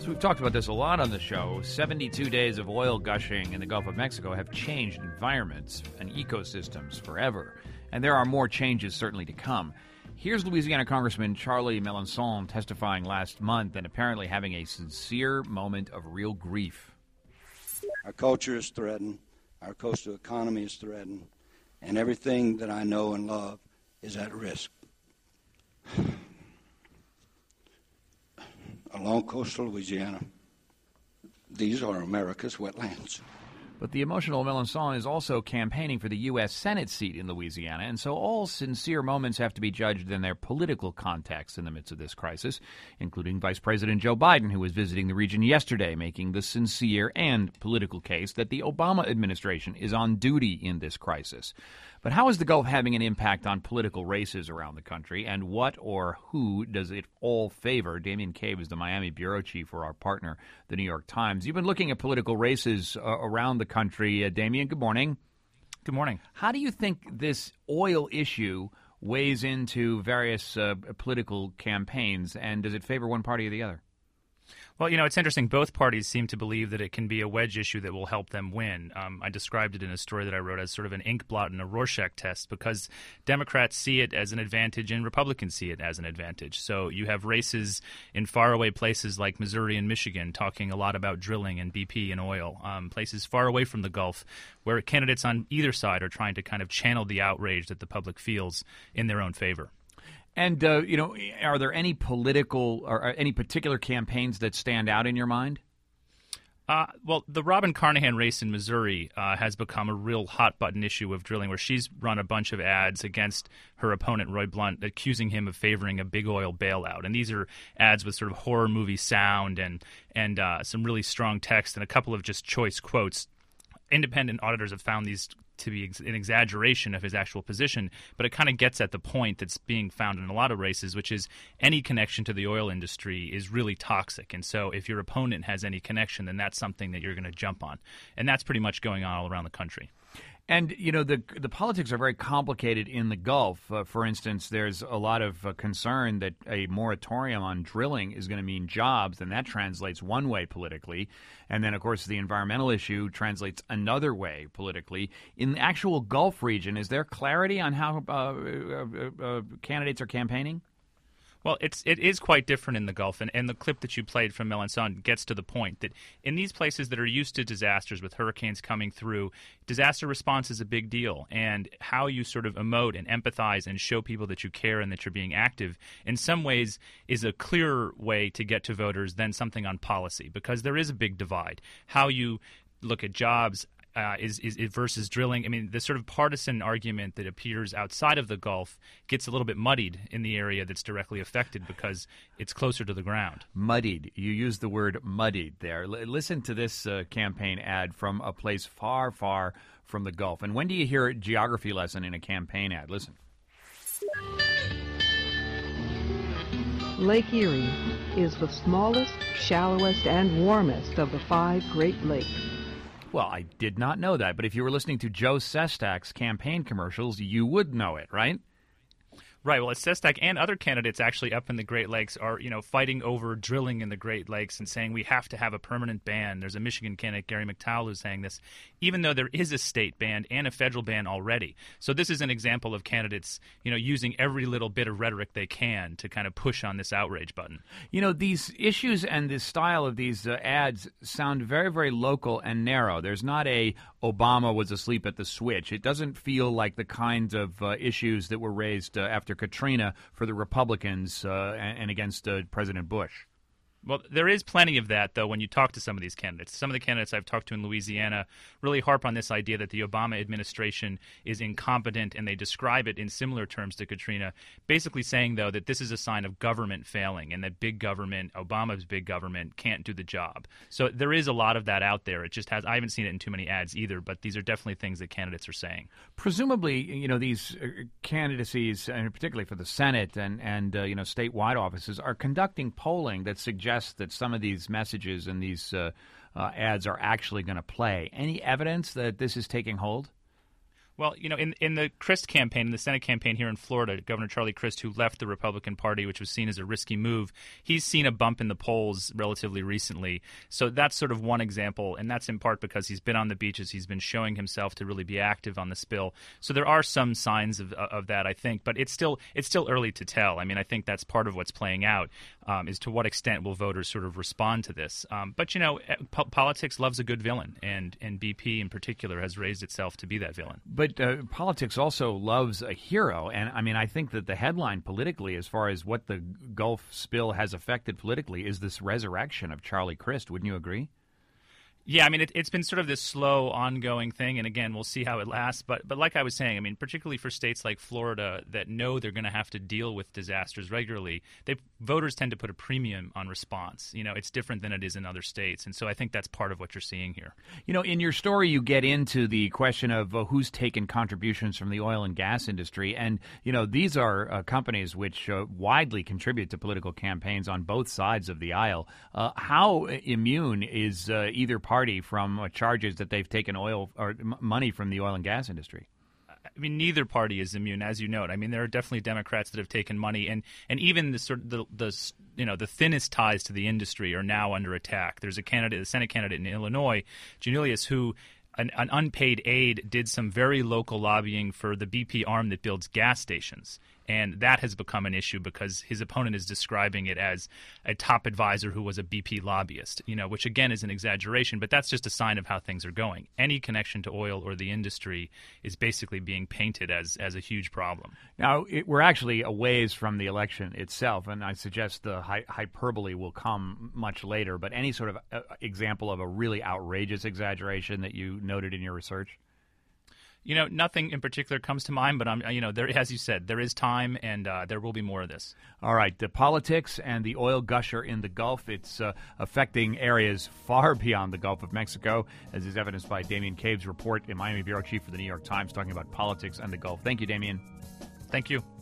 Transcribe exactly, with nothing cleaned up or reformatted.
So we've talked about this a lot on the show. seventy-two days of oil gushing in the Gulf of Mexico have changed environments and ecosystems forever. And there are more changes certainly to come. Here's Louisiana Congressman Charlie Melanson testifying last month and apparently having a sincere moment of real grief. Our culture is threatened. Our coastal economy is threatened. And everything that I know and love is at risk. Along coastal Louisiana, these are America's wetlands. But the emotional Melanson is also campaigning for the U S Senate seat in Louisiana, and so all sincere moments have to be judged in their political context in the midst of this crisis, including Vice President Joe Biden, who was visiting the region yesterday, making the sincere and political case that the Obama administration is on duty in this crisis. But how is the Gulf having an impact on political races around the country, and what or who does it all favor? Damian Cave is the Miami bureau chief for our partner, the New York Times. You've been looking at political races uh, around the country. Uh, Damian, good morning. Good morning. How do you think this oil issue weighs into various uh, political campaigns, and does it favor one party or the other? Well, you know, it's interesting. Both parties seem to believe that it can be a wedge issue that will help them win. Um, I described it in a story that I wrote as sort of an ink blot and a Rorschach test because Democrats see it as an advantage and Republicans see it as an advantage. So you have races in faraway places like Missouri and Michigan talking a lot about drilling and B P and oil, um, places far away from the Gulf where candidates on either side are trying to kind of channel the outrage that the public feels in their own favor. And, uh, you know, are there any political or any particular campaigns that stand out in your mind? Uh, well, the Robin Carnahan race in Missouri uh, has become a real hot-button issue of drilling where she's run a bunch of ads against her opponent, Roy Blunt, accusing him of favoring a big oil bailout. And these are ads with sort of horror movie sound and, and uh, some really strong text and a couple of just choice quotes. Independent auditors have found these to be ex- an exaggeration of his actual position, but it kind of gets at the point that's being found in a lot of races, which is any connection to the oil industry is really toxic. And so if your opponent has any connection, then that's something that you're going to jump on. And that's pretty much going on all around the country. And, you know, the the politics are very complicated in the Gulf. Uh, for instance, there's a lot of uh, concern that a moratorium on drilling is going to mean jobs, and that translates one way politically. And then, of course, the environmental issue translates another way politically. In the actual Gulf region, is there clarity on how uh, uh, uh, candidates are campaigning? Well, it's it is quite different in the Gulf, and, and the clip that you played from Melanson gets to the point that in these places that are used to disasters with hurricanes coming through, disaster response is a big deal, and how you sort of emote and empathize and show people that you care and that you're being active in some ways is a clearer way to get to voters than something on policy, because there is a big divide. How you look at jobs, Uh, is, is, is versus drilling. I mean, the sort of partisan argument that appears outside of the Gulf gets a little bit muddied in the area that's directly affected because it's closer to the ground. Muddied. You used the word muddied there. L- listen to this uh, campaign ad from a place far, far from the Gulf. And when do you hear a geography lesson in a campaign ad? Listen. Lake Erie is the smallest, shallowest, and warmest of the five Great Lakes. Well, I did not know that, but if you were listening to Joe Sestak's campaign commercials, you would know it, right? Right. Well, it's Sestak and other candidates actually up in the Great Lakes are, you know, fighting over drilling in the Great Lakes and saying we have to have a permanent ban. There's a Michigan candidate, Gary McTowell, who's saying this, even though there is a state ban and a federal ban already. So this is an example of candidates, you know, using every little bit of rhetoric they can to kind of push on this outrage button. You know, these issues and the style of these uh, ads sound very, very local and narrow. There's not a Obama was asleep at the switch. It doesn't feel like the kinds of uh, issues that were raised uh, after Katrina for the Republicans uh, and, and against uh, President Bush. Well, there is plenty of that, though, when you talk to some of these candidates. Some of the candidates I've talked to in Louisiana really harp on this idea that the Obama administration is incompetent, and they describe it in similar terms to Katrina, basically saying, though, that this is a sign of government failing and that big government, Obama's big government, can't do the job. So there is a lot of that out there. It just has – I haven't seen it in too many ads either, but these are definitely things that candidates are saying. Presumably, you know, these candidacies, and particularly for the Senate and, and uh, you know, statewide offices, are conducting polling that suggests that some of these messages and these uh, uh, ads are actually going to play. Any evidence that this is taking hold? Well, you know, in in the Crist campaign, in the Senate campaign here in Florida, Governor Charlie Crist, who left the Republican Party, which was seen as a risky move, he's seen a bump in the polls relatively recently. So that's sort of one example, and that's in part because he's been on the beaches. He's been showing himself to really be active on the spill. So there are some signs of of that, I think, but it's still it's still early to tell. I mean, I think that's part of what's playing out, um, is to what extent will voters sort of respond to this. Um, but, you know, po- politics loves a good villain, and, and B P in particular has raised itself to be that villain. But But uh, politics also loves a hero, and I mean, I think that the headline politically, as far as what the Gulf spill has affected politically, is this resurrection of Charlie Crist. Wouldn't you agree? Yeah, I mean, it, it's been sort of this slow, ongoing thing, and again, we'll see how it lasts. But but like I was saying, I mean, particularly for states like Florida that know they're going to have to deal with disasters regularly, they voters tend to put a premium on response. You know, it's different than it is in other states, and so I think that's part of what you're seeing here. You know, in your story, you get into the question of uh, who's taken contributions from the oil and gas industry, and you know, these are uh, companies which uh, widely contribute to political campaigns on both sides of the aisle. Uh, how immune is uh, either party party from uh, charges that they've taken oil or m- money from the oil and gas industry? I mean, neither party is immune, as you note. I mean, there are definitely Democrats that have taken money, and, and even the sort of the, the you know the thinnest ties to the industry are now under attack. There's a candidate, a Senate candidate in Illinois, Giannoulias, who an, an unpaid aide did some very local lobbying for the B P arm that builds gas stations. And that has become an issue because his opponent is describing it as a top advisor who was a B P lobbyist, you know, which again is an exaggeration, but that's just a sign of how things are going. Any connection to oil or the industry is basically being painted as as a huge problem. Now, it, we're actually a ways from the election itself, and I suggest the hy- hyperbole will come much later, but any sort of uh, example of a really outrageous exaggeration that you noted in your research? You know, nothing in particular comes to mind, but I'm, you know, there, as you said, there is time, and uh, there will be more of this. All right, the politics and the oil gusher in the Gulf, it's uh, affecting areas far beyond the Gulf of Mexico, as is evidenced by Damien Cave's report in Miami Bureau Chief for the New York Times talking about politics and the Gulf. Thank you, Damien. Thank you.